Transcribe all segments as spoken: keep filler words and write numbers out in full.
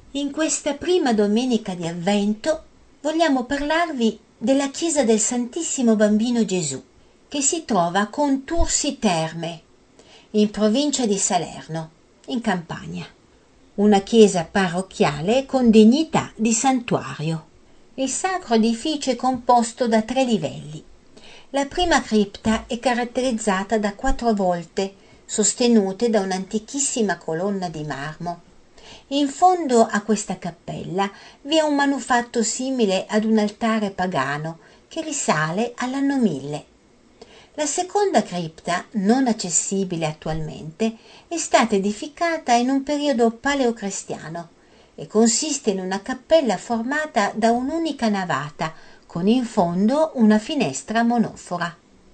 In questa prima domenica di Avvento vogliamo parlarvi della chiesa del Santissimo Bambino Gesù, che si trova a Contursi Terme, in provincia di Salerno, in Campania. Una chiesa parrocchiale con dignità di santuario. Il sacro edificio è composto da tre livelli. La prima cripta è caratterizzata da quattro volte sostenute da un'antichissima colonna di marmo. In fondo a questa cappella vi è un manufatto simile ad un altare pagano che risale all'anno mille. La seconda cripta, non accessibile attualmente, è stata edificata in un periodo paleocristiano e consiste in una cappella formata da un'unica navata con in fondo una finestra monofora.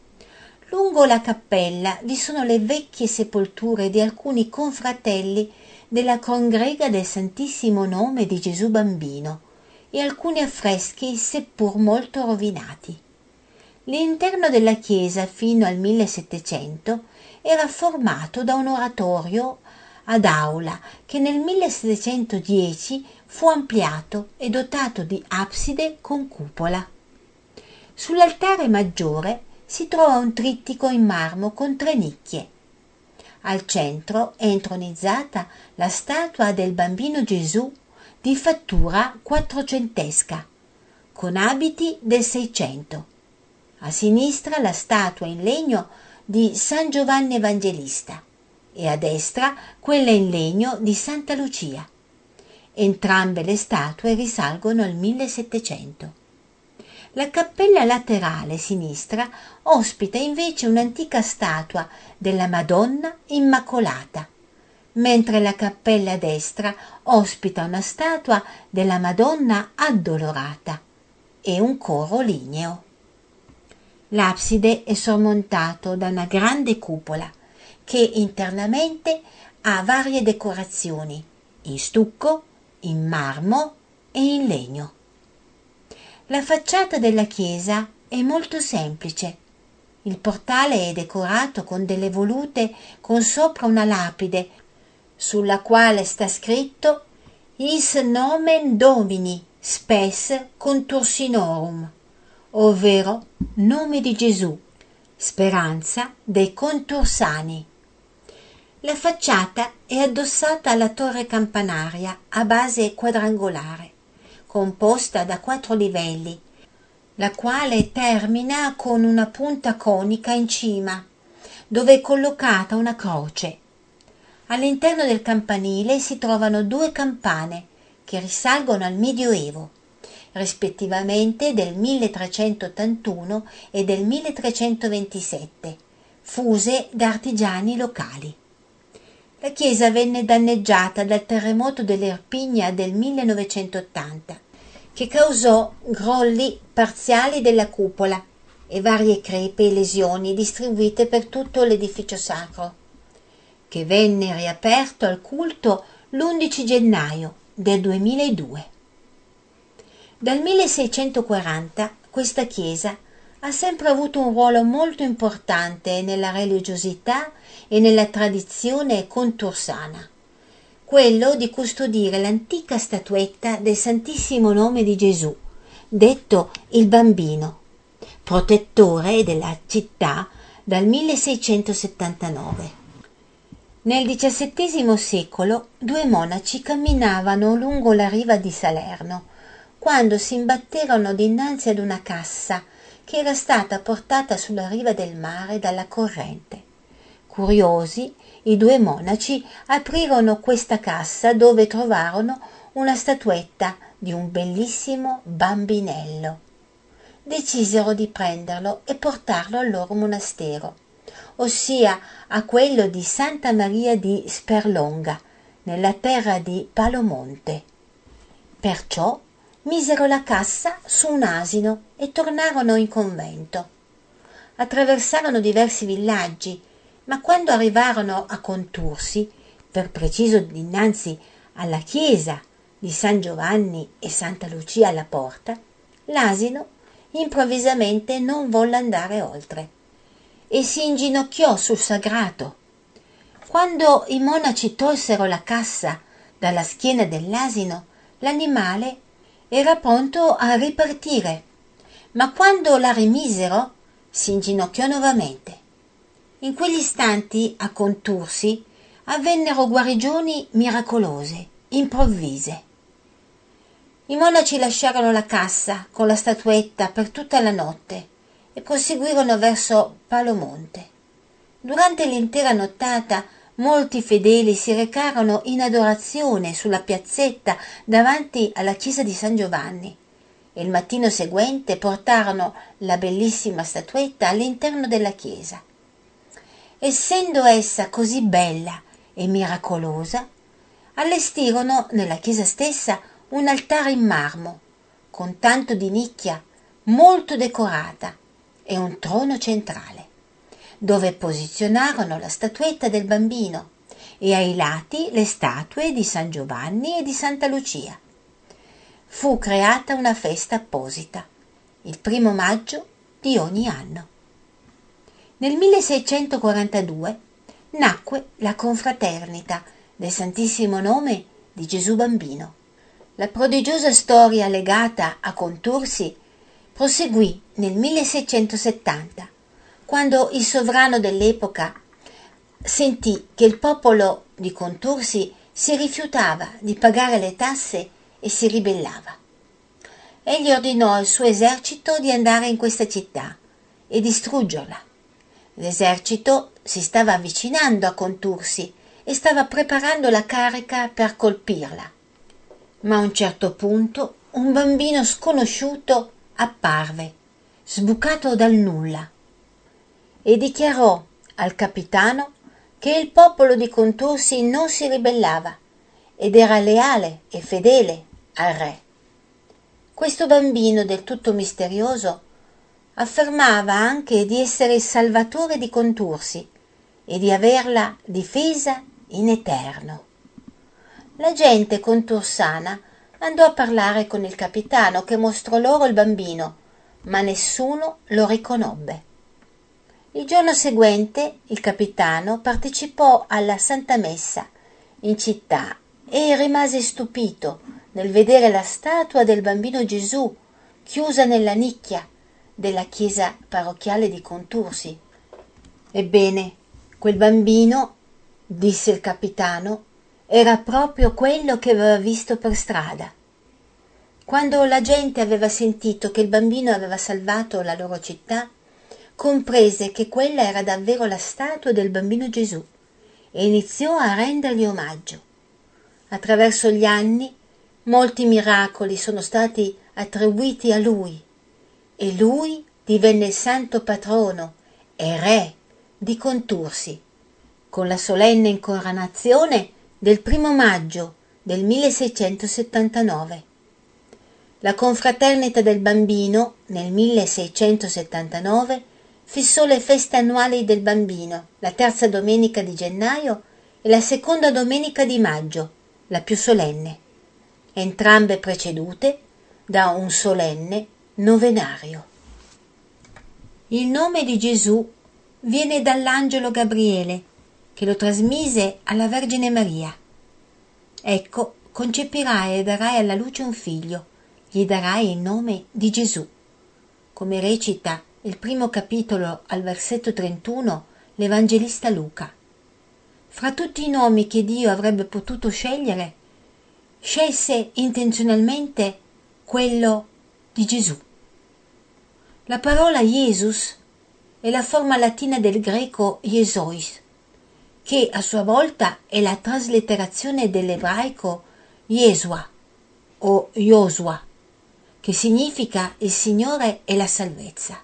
Lungo la cappella vi sono le vecchie sepolture di alcuni confratelli della Congrega del Santissimo Nome di Gesù Bambino e alcuni affreschi seppur molto rovinati. L'interno della chiesa fino al millesettecento era formato da un oratorio ad aula che nel millesettecentodieci fu ampliato e dotato di abside con cupola. Sull'altare maggiore si trova un trittico in marmo con tre nicchie. Al centro è intronizzata la statua del Bambino Gesù di fattura quattrocentesca, con abiti del Seicento. A sinistra la statua in legno di San Giovanni Evangelista e a destra quella in legno di Santa Lucia. Entrambe le statue risalgono al millesettecento. La cappella laterale sinistra ospita invece un'antica statua della Madonna Immacolata, mentre la cappella destra ospita una statua della Madonna Addolorata e un coro ligneo. L'abside è sormontato da una grande cupola che internamente ha varie decorazioni in stucco, in marmo e in legno. La facciata della chiesa è molto semplice. Il portale è decorato con delle volute con sopra una lapide sulla quale sta scritto Is nomen Domini spes contursinorum, ovvero nome di Gesù, speranza dei contursani. La facciata è addossata alla torre campanaria a base quadrangolare, composta da quattro livelli, la quale termina con una punta conica in cima, dove è collocata una croce. All'interno del campanile si trovano due campane che risalgono al Medioevo, rispettivamente del milletrecentottantuno e del milletrecentoventisette, fuse da artigiani locali. La chiesa venne danneggiata dal terremoto dell'Irpinia del millenovecentottanta, che causò crolli parziali della cupola e varie crepe e lesioni distribuite per tutto l'edificio sacro, che venne riaperto al culto l'undici gennaio del duemiladue. Dal milleseicentoquaranta questa chiesa ha sempre avuto un ruolo molto importante nella religiosità e nella tradizione contursana, quello di custodire l'antica statuetta del Santissimo Nome di Gesù, detto il Bambino, protettore della città dal milleseicentosettantanove. Nel diciassettesimo secolo due monaci camminavano lungo la riva di Salerno quando si imbatterono dinanzi ad una cassa che era stata portata sulla riva del mare dalla corrente. Curiosi, i due monaci aprirono questa cassa dove trovarono una statuetta di un bellissimo bambinello. Decisero di prenderlo e portarlo al loro monastero, ossia a quello di Santa Maria di Sperlonga, nella terra di Palomonte. Perciò misero la cassa su un asino e tornarono in convento. Attraversarono diversi villaggi, ma quando arrivarono a Contursi, per preciso dinanzi alla chiesa di San Giovanni e Santa Lucia alla porta, l'asino improvvisamente non volle andare oltre e si inginocchiò sul sagrato. Quando i monaci tolsero la cassa dalla schiena dell'asino, l'animale era pronto a ripartire, ma quando la rimisero si inginocchiò nuovamente. In quegli istanti a Contursi avvennero guarigioni miracolose, improvvise. I monaci lasciarono la cassa con la statuetta per tutta la notte e proseguirono verso Palomonte. Durante l'intera nottata molti fedeli si recarono in adorazione sulla piazzetta davanti alla chiesa di San Giovanni e il mattino seguente portarono la bellissima statuetta all'interno della chiesa. Essendo essa così bella e miracolosa, allestirono nella chiesa stessa un altare in marmo con tanto di nicchia molto decorata e un trono centrale, dove posizionarono la statuetta del bambino e ai lati le statue di San Giovanni e di Santa Lucia. Fu creata una festa apposita, il primo maggio di ogni anno. Nel milleseicentoquarantadue nacque la confraternita del Santissimo Nome di Gesù Bambino. La prodigiosa storia legata a Contursi proseguì nel milleseicentosettanta, quando il sovrano dell'epoca sentì che il popolo di Contursi si rifiutava di pagare le tasse e si ribellava. Egli ordinò al suo esercito di andare in questa città e distruggerla. L'esercito si stava avvicinando a Contursi e stava preparando la carica per colpirla. Ma a un certo punto un bambino sconosciuto apparve, sbucato dal nulla, e dichiarò al capitano che il popolo di Contursi non si ribellava ed era leale e fedele al re. Questo bambino del tutto misterioso affermava anche di essere il salvatore di Contursi e di averla difesa in eterno. La gente contursana andò a parlare con il capitano, che mostrò loro il bambino, ma nessuno lo riconobbe. Il giorno seguente il capitano partecipò alla Santa Messa in città e rimase stupito nel vedere la statua del bambino Gesù chiusa nella nicchia della chiesa parrocchiale di Contursi. Ebbene, quel bambino, disse il capitano, era proprio quello che aveva visto per strada. Quando la gente aveva sentito che il bambino aveva salvato la loro città, comprese che quella era davvero la statua del bambino Gesù e iniziò a rendergli omaggio. Attraverso gli anni molti miracoli sono stati attribuiti a lui e lui divenne il santo patrono e re di Contursi, con la solenne incoronazione del primo maggio del milleseicentosettantanove. La confraternita del bambino nel milleseicentosettantanove fissò le feste annuali del bambino, la terza domenica di gennaio e la seconda domenica di maggio, la più solenne, entrambe precedute da un solenne novenario. Il nome di Gesù viene dall'angelo Gabriele, che lo trasmise alla Vergine Maria. Ecco, concepirai e darai alla luce un figlio, gli darai il nome di Gesù, come recita il primo capitolo al versetto trentuno l'Evangelista Luca. Fra tutti i nomi che Dio avrebbe potuto scegliere, scelse intenzionalmente quello di Gesù. La parola Jesus è la forma latina del greco Iesois, che a sua volta è la traslitterazione dell'ebraico Yeshua o Josua, che significa il Signore e la salvezza.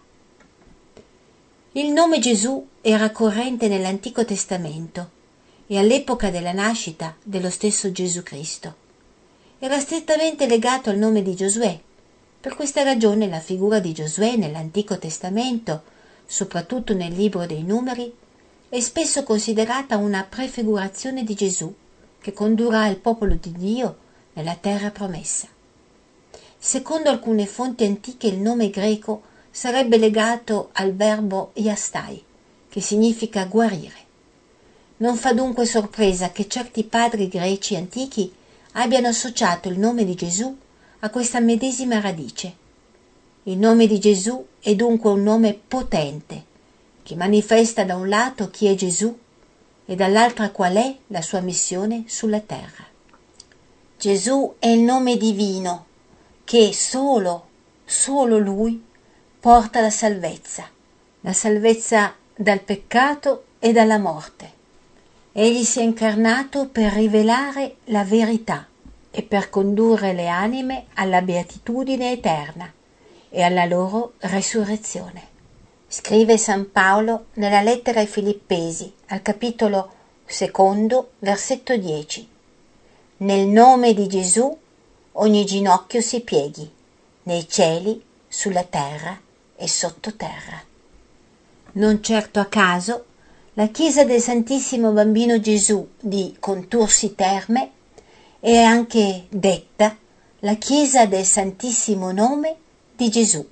Il nome Gesù era corrente nell'Antico Testamento e all'epoca della nascita dello stesso Gesù Cristo. Era strettamente legato al nome di Giosuè. Per questa ragione la figura di Giosuè nell'Antico Testamento, soprattutto nel libro dei Numeri, è spesso considerata una prefigurazione di Gesù, che condurrà il popolo di Dio nella terra promessa. Secondo alcune fonti antiche il nome greco sarebbe legato al verbo iastai, che significa guarire. Non fa dunque sorpresa che certi padri greci antichi abbiano associato il nome di Gesù a questa medesima radice. Il nome di Gesù è dunque un nome potente, che manifesta da un lato chi è Gesù e dall'altra qual è la sua missione sulla terra. Gesù è il nome divino che solo, solo Lui porta la salvezza, la salvezza dal peccato e dalla morte. Egli si è incarnato per rivelare la verità e per condurre le anime alla beatitudine eterna e alla loro resurrezione. Scrive San Paolo nella lettera ai Filippesi, al capitolo secondo, versetto dieci. Nel nome di Gesù ogni ginocchio si pieghi, nei cieli, sulla terra e sottoterra. Non certo a caso, la chiesa del Santissimo Bambino Gesù di Contursi Terme è anche detta la chiesa del Santissimo Nome di Gesù.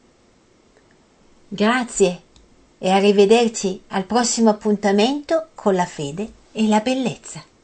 Grazie e arrivederci al prossimo appuntamento con la fede e la bellezza.